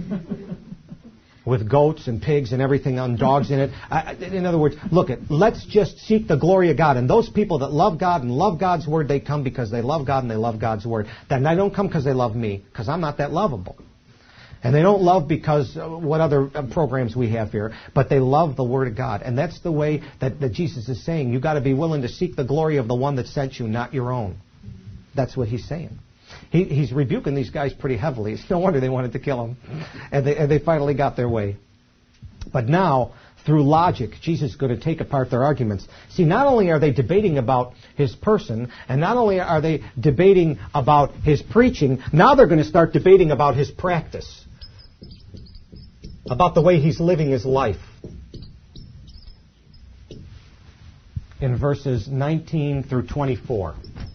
With goats and pigs and everything and dogs in it. In other words, let's just seek the glory of God. And those people that love God and love God's Word, they come because they love God and they love God's Word. Then they don't come because they love me, because I'm not that lovable. And they don't love because what other programs we have here, but they love the Word of God. And that's the way that Jesus is saying. You've got to be willing to seek the glory of the one that sent you, not your own. That's what He's saying. He's rebuking these guys pretty heavily. It's no wonder they wanted to kill him. And they finally got their way. But now, through logic, Jesus is going to take apart their arguments. See, not only are they debating about His person, and not only are they debating about His preaching, now they're going to start debating about His practice. About the way He's living His life. In verses 19 through 24.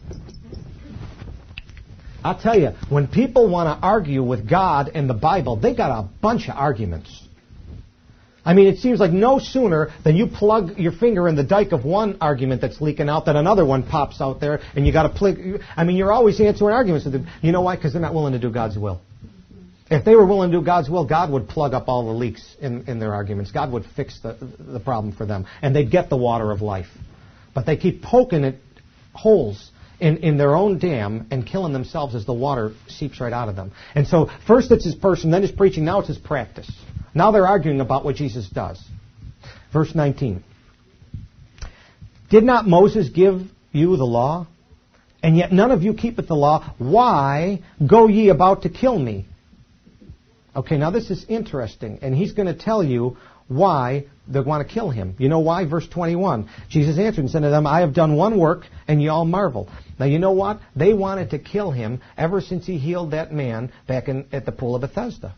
I'll tell you, when people want to argue with God and the Bible, they got a bunch of arguments. I mean, it seems like no sooner than you plug your finger in the dike of one argument that's leaking out, that another one pops out there, and you got to plug. I mean, you're always answering arguments. You know why? Because they're not willing to do God's will. If they were willing to do God's will, God would plug up all the leaks in their arguments. God would fix the problem for them, and they'd get the water of life. But they keep poking at holes in their own dam and killing themselves as the water seeps right out of them. And so first it's His person, then His preaching, now it's His practice. Now they're arguing about what Jesus does. Verse 19. Did not Moses give you the law? And yet none of you keepeth the law. Why go ye about to kill me? Okay, now this is interesting, and he's going to tell you why they want to kill him. You know why? Verse 21. Jesus answered and said to them, I have done one work, and ye all marvel. Now you know what? They wanted to kill him ever since he healed that man back at the pool of Bethesda.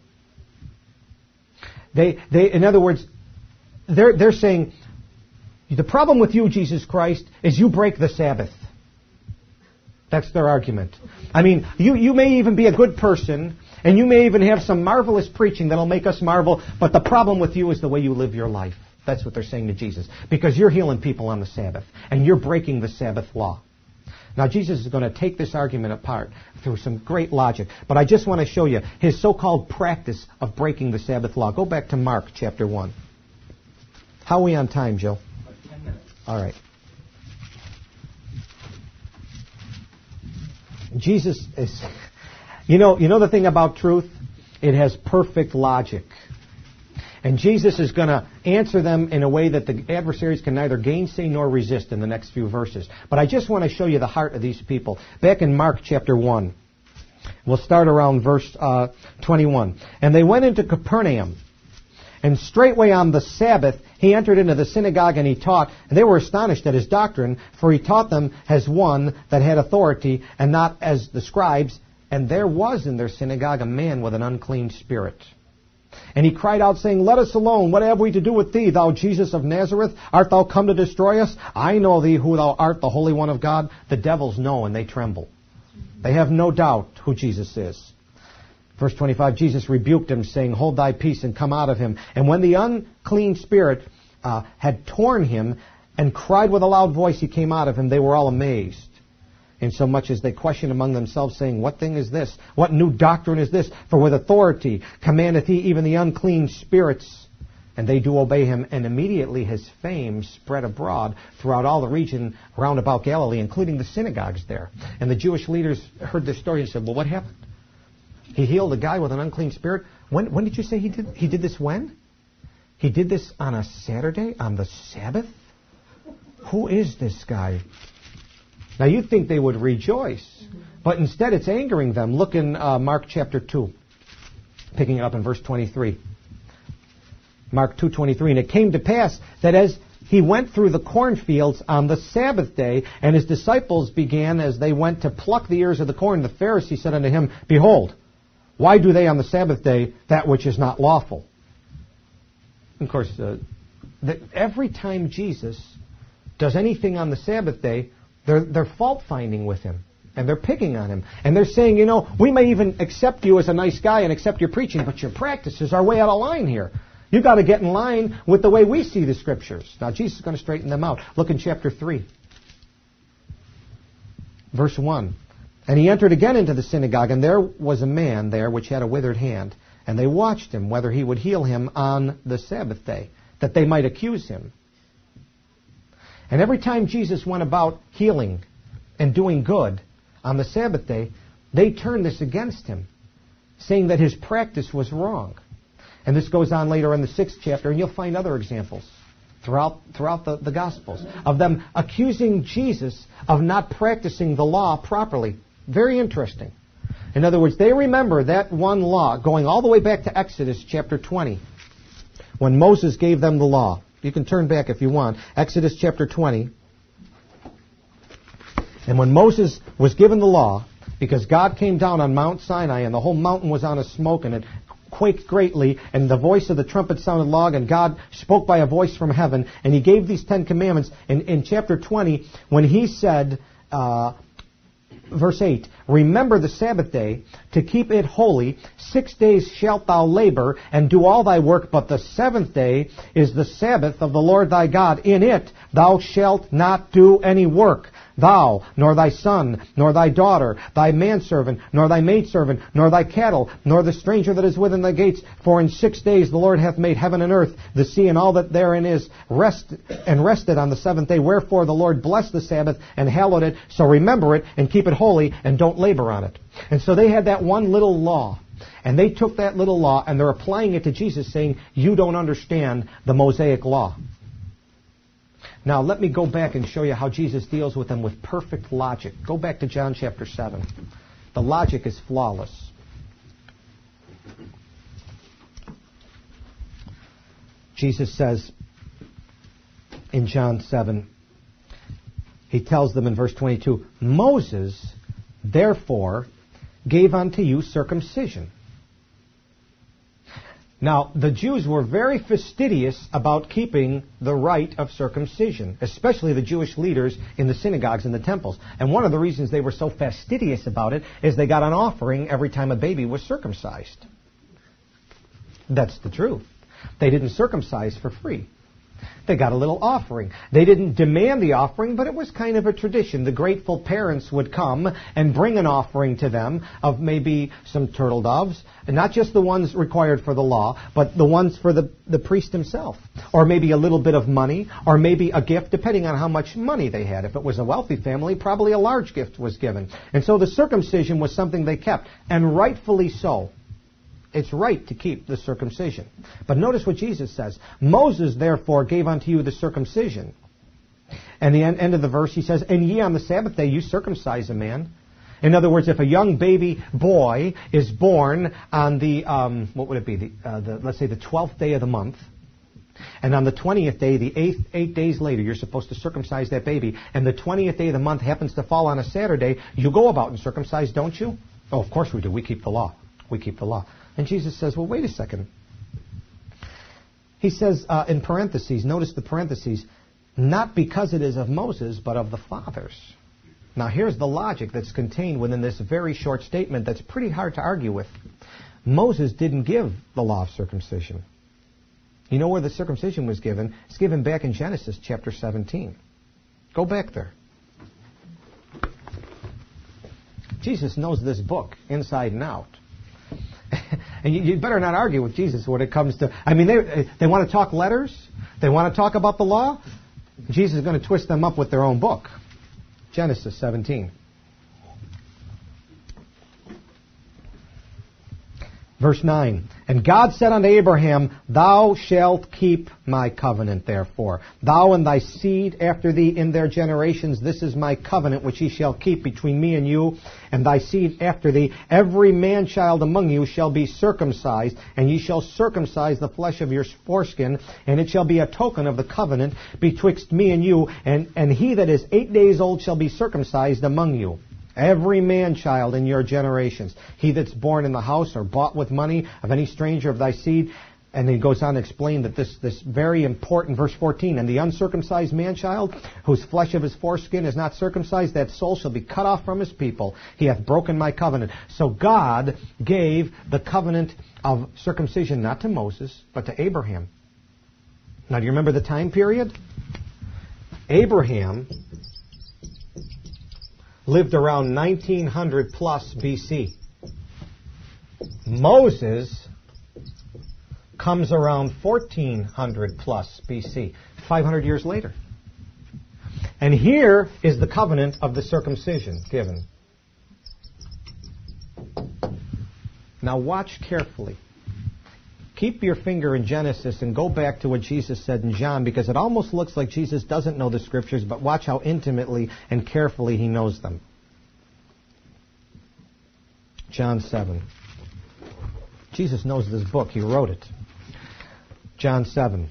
In other words, they're saying, the problem with you, Jesus Christ, is you break the Sabbath. That's their argument. I mean, you may even be a good person, and you may even have some marvelous preaching that'll make us marvel, but the problem with you is the way you live your life. That's what they're saying to Jesus. Because you're healing people on the Sabbath, and you're breaking the Sabbath law. Now, Jesus is going to take this argument apart through some great logic, but I just want to show you his so-called practice of breaking the Sabbath law. Go back to Mark chapter 1. How are we on time, Joe? 10 minutes. All right. Jesus is, you know the thing about truth? It has perfect logic. And Jesus is going to answer them in a way that the adversaries can neither gainsay nor resist in the next few verses. But I just want to show you the heart of these people. Back in Mark chapter 1, we'll start around verse 21. And they went into Capernaum, and straightway on the Sabbath he entered into the synagogue and he taught. And they were astonished at his doctrine, for he taught them as one that had authority, and not as the scribes. And there was in their synagogue a man with an unclean spirit. And he cried out, saying, Let us alone. What have we to do with thee, thou Jesus of Nazareth? Art thou come to destroy us? I know thee who thou art, the Holy One of God. The devils know, and they tremble. They have no doubt who Jesus is. Verse 25, Jesus rebuked him, saying, Hold thy peace and come out of him. And when the unclean spirit had torn him and cried with a loud voice, he came out of him. They were all amazed, insomuch as they questioned among themselves, saying, What thing is this? What new doctrine is this? For with authority commandeth he even the unclean spirits, and they do obey him. And immediately his fame spread abroad throughout all the region round about Galilee, including the synagogues there. And the Jewish leaders heard this story and said, Well, what happened? He healed a guy with an unclean spirit. When did you say he did? He did this when? He did this on a Saturday, on the Sabbath? Who is this guy? Now you'd think they would rejoice, but instead it's angering them. Look in Mark chapter 2, picking up in verse 23. Mark 2:23, and it came to pass that as he went through the cornfields on the Sabbath day, and his disciples began as they went to pluck the ears of the corn, the Pharisee said unto him, Behold, why do they on the Sabbath day that which is not lawful? Of course, every time Jesus does anything on the Sabbath day, they're fault-finding with him, and they're picking on him. And they're saying, we may even accept you as a nice guy and accept your preaching, but your practices are way out of line here. You've got to get in line with the way we see the Scriptures. Now, Jesus is going to straighten them out. Look in chapter 3, verse 1. And he entered again into the synagogue, and there was a man there which had a withered hand. And they watched him, whether he would heal him on the Sabbath day, that they might accuse him. And every time Jesus went about healing and doing good on the Sabbath day, they turned this against him, saying that his practice was wrong. And this goes on later in the 6th chapter, and you'll find other examples throughout the Gospels of them accusing Jesus of not practicing the law properly. Very interesting. In other words, they remember that one law going all the way back to Exodus chapter 20, when Moses gave them the law. You can turn back if you want. Exodus chapter 20. And when Moses was given the law, because God came down on Mount Sinai and the whole mountain was on a smoke and it quaked greatly, and the voice of the trumpet sounded loud, and God spoke by a voice from heaven, and he gave these 10 commandments. In chapter 20, when he said, verse 8, Remember the Sabbath day to keep it holy. 6 days shalt thou labor and do all thy work, but the 7th day is the Sabbath of the Lord thy God. In it thou shalt not do any work. Thou, nor thy son, nor thy daughter, thy manservant, nor thy maidservant, nor thy cattle, nor the stranger that is within thy gates. For in 6 days the Lord hath made heaven and earth, the sea and all that therein is, rested on the 7th day. Wherefore the Lord blessed the Sabbath and hallowed it. So remember it and keep it holy and don't labor on it. And so they had that one little law. And they took that little law and they're applying it to Jesus, saying, you don't understand the Mosaic law. Now, let me go back and show you how Jesus deals with them with perfect logic. Go back to John chapter 7. The logic is flawless. Jesus says in John 7, he tells them in verse 22, Moses, therefore, gave unto you circumcision. Now, the Jews were very fastidious about keeping the rite of circumcision, especially the Jewish leaders in the synagogues and the temples. And one of the reasons they were so fastidious about it is they got an offering every time a baby was circumcised. That's the truth. They didn't circumcise for free. They got a little offering. They didn't demand the offering, but it was kind of a tradition. The grateful parents would come and bring an offering to them of maybe some turtle doves, and not just the ones required for the law, but the ones for the priest himself. Or maybe a little bit of money, or maybe a gift, depending on how much money they had. If it was a wealthy family, probably a large gift was given. And so the circumcision was something they kept, and rightfully so. It's right to keep the circumcision. But notice what Jesus says. Moses, therefore, gave unto you the circumcision. And the end of the verse, he says, and ye on the Sabbath day, you circumcise a man. In other words, if a young baby boy is born on the, what would it be? Let's say the 12th day of the month. And on the 20th day, the 8 days later, you're supposed to circumcise that baby. And the 20th day of the month happens to fall on a Saturday. You go about and circumcise, don't you? Oh, of course we do. We keep the law. We keep the law. And Jesus says, well, wait a second. He says in parentheses, notice the parentheses, not because it is of Moses, but of the fathers. Now here's the logic that's contained within this very short statement that's pretty hard to argue with. Moses didn't give the law of circumcision. You know where the circumcision was given? It's given back in Genesis chapter 17. Go back there. Jesus knows this book inside and out. And you better not argue with Jesus when it comes to... I mean, they want to talk letters. They want to talk about the law. Jesus is going to twist them up with their own book. Genesis 17. Verse 9, and God said unto Abraham, thou shalt keep my covenant, therefore. Thou and thy seed after thee in their generations, this is my covenant which ye shall keep between me and you, and thy seed after thee. Every man-child among you shall be circumcised, and ye shall circumcise the flesh of your foreskin, and it shall be a token of the covenant betwixt me and you, and he that is 8 days old shall be circumcised among you. Every man-child in your generations, he that's born in the house or bought with money of any stranger of thy seed. And then he goes on to explain that this very important, verse 14, and the uncircumcised man-child, whose flesh of his foreskin is not circumcised, that soul shall be cut off from his people. He hath broken my covenant. So God gave the covenant of circumcision not to Moses, but to Abraham. Now, do you remember the time period? Abraham lived around 1900 plus BC. Moses comes around 1400 plus BC, 500 years later. And here is the covenant of the circumcision given. Now watch carefully. Keep your finger in Genesis and go back to what Jesus said in John, because it almost looks like Jesus doesn't know the Scriptures, but watch how intimately and carefully he knows them. John 7. Jesus knows this book. He wrote it. John 7.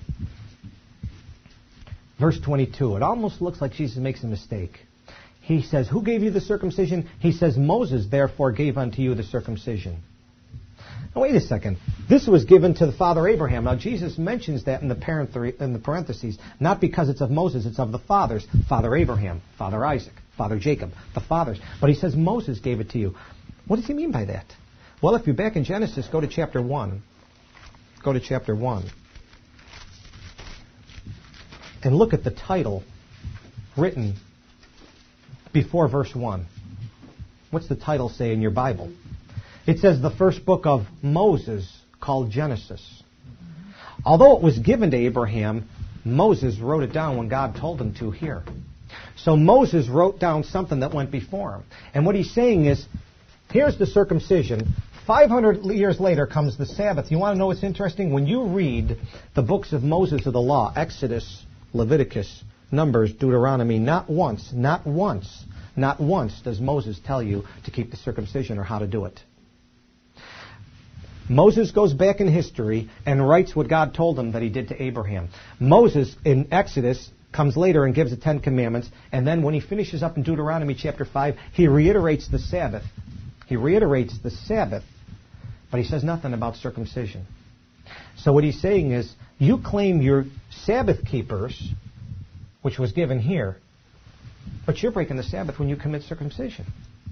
Verse 22. It almost looks like Jesus makes a mistake. He says, who gave you the circumcision? He says, Moses therefore gave unto you the circumcision. Now, wait a second. This was given to the father Abraham. Now, Jesus mentions that in the parentheses, not because it's of Moses, it's of the fathers. Father Abraham, Father Isaac, Father Jacob, the fathers. But he says Moses gave it to you. What does he mean by that? Well, if you're back in Genesis, go to chapter 1. Go to chapter 1. And look at the title written before verse 1. What's the title say in your Bible? It says the first book of Moses, called Genesis. Although it was given to Abraham, Moses wrote it down when God told him to here. So Moses wrote down something that went before him. And what he's saying is, here's the circumcision. 500 years later comes the Sabbath. You want to know what's interesting? When you read the books of Moses of the law, Exodus, Leviticus, Numbers, Deuteronomy, not once does Moses tell you to keep the circumcision or how to do it. Moses goes back in history and writes what God told him that he did to Abraham. Moses, in Exodus, comes later and gives the Ten Commandments, and then when he finishes up in Deuteronomy chapter 5, he reiterates the Sabbath. He reiterates the Sabbath, but he says nothing about circumcision. So what he's saying is, you claim you're Sabbath keepers, which was given here, but you're breaking the Sabbath when you commit circumcision.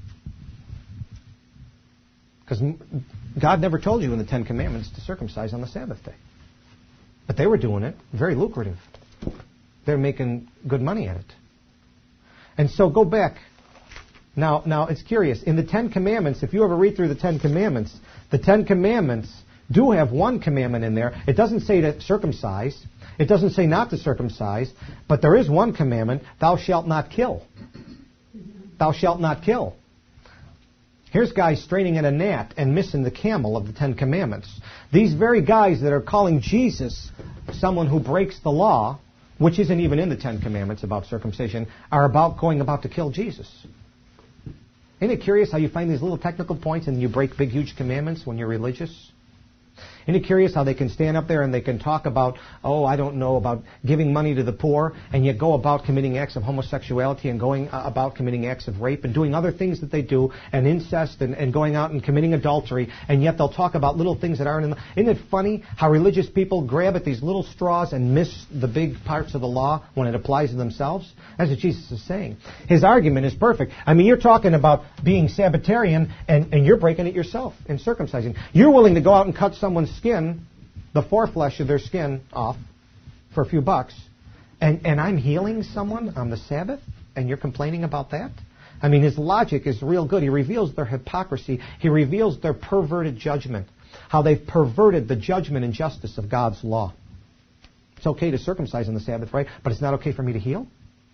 Because God never told you in the Ten Commandments to circumcise on the Sabbath day. But they were doing it. Very lucrative. They're making good money at it. And so go back. Now it's curious. In the Ten Commandments, if you ever read through the Ten Commandments do have one commandment in there. It doesn't say to circumcise. It doesn't say not to circumcise. But there is one commandment, thou shalt not kill. Thou shalt not kill. Here's guys straining at a gnat and missing the camel of the Ten Commandments. These very guys that are calling Jesus someone who breaks the law, which isn't even in the Ten Commandments about circumcision, are going about to kill Jesus. Isn't it curious how you find these little technical points and you break big, huge commandments when you're religious? Isn't it curious how they can stand up there and they can talk about, about giving money to the poor, and yet go about committing acts of homosexuality and going about committing acts of rape and doing other things that they do, and incest and going out and committing adultery, and yet they'll talk about little things that aren't in the... Isn't it funny how religious people grab at these little straws and miss the big parts of the law when it applies to themselves? That's what Jesus is saying. His argument is perfect. I mean, you're talking about being Sabbatarian, and you're breaking it yourself in circumcising. You're willing to go out and cut someone's skin, the foreflesh of their skin, off for a few bucks, and I'm healing someone on the Sabbath, and you're complaining about that? I mean, his logic is real good. He reveals their hypocrisy. He reveals their perverted judgment, how they've perverted the judgment and justice of God's law. It's okay to circumcise on the Sabbath, right? But it's not okay for me to heal?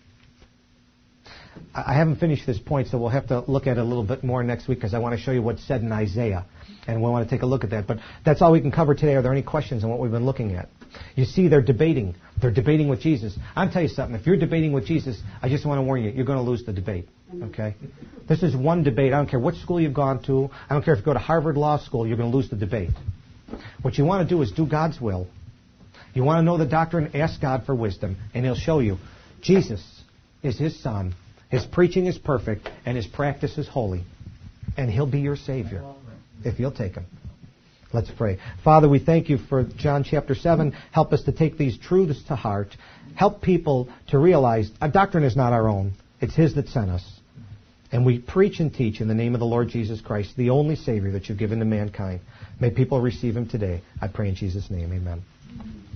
I haven't finished this point, so we'll have to look at it a little bit more next week, because I want to show you what's said in Isaiah, and we want to take a look at that. But that's all we can cover today. Are there any questions on what we've been looking at? You see, they're debating. They're debating with Jesus. I'll tell you something. If you're debating with Jesus, I just want to warn you, you're going to lose the debate. Okay? This is one debate. I don't care what school you've gone to. I don't care if you go to Harvard Law School. You're going to lose the debate. What you want to do is do God's will. You want to know the doctrine? Ask God for wisdom, and He'll show you. Jesus is His Son. His preaching is perfect, and His practice is holy. And He'll be your Savior if you'll take Him. Let's pray. Father, we thank You for John chapter 7. Help us to take these truths to heart. Help people to realize our doctrine is not our own. It's His that sent us. And we preach and teach in the name of the Lord Jesus Christ, the only Savior that You've given to mankind. May people receive Him today. I pray in Jesus' name. Amen.